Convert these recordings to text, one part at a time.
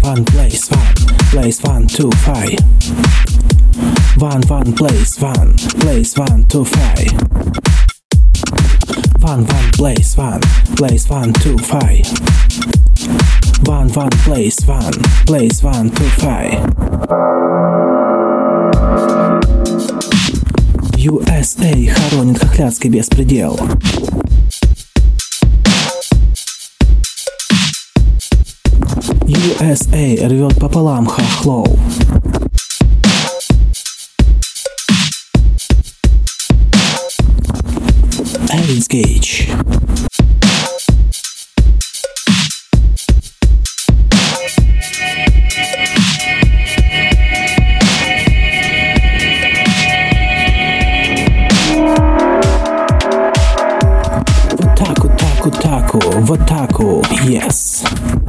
one place one two five. One place one two five. One place one two five. One place one two five. USA хоронит хохлядский беспредел. USA рвет пополам хохлов. AIDS Gauge. В атаку, yes.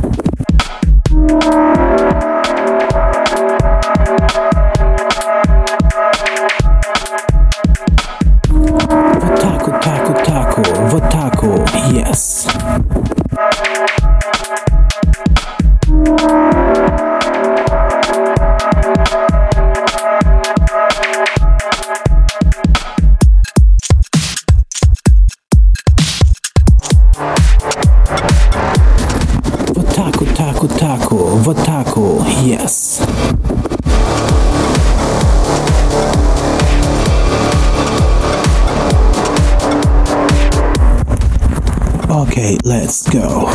В атаку, yes. В атаку, yes. Okay, let's go.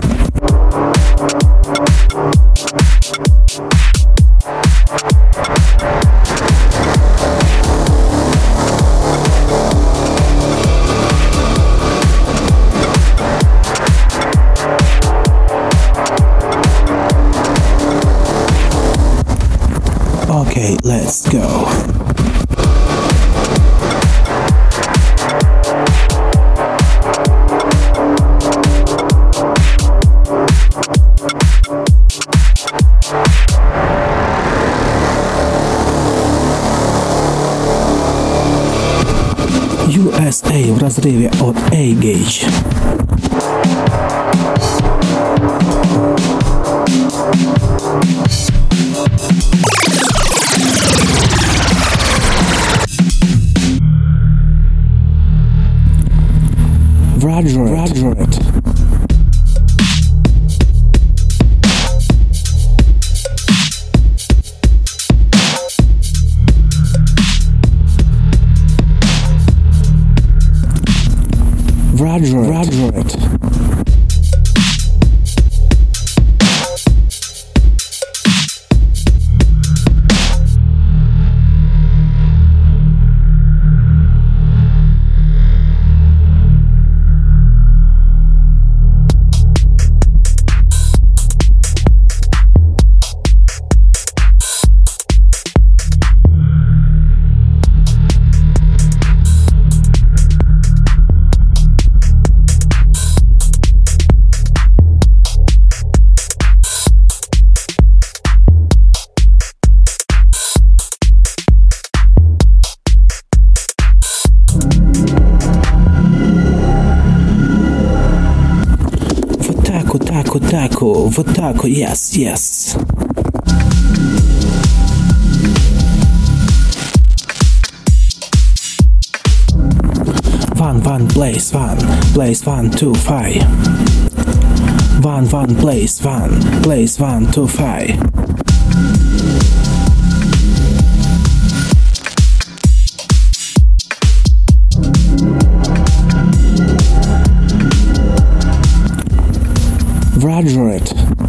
Okay, let's go. USA в разрыве от A-Gauge. Roger it. Roger it. В атаку, yes. One place one two five. One place one two five. Roger it.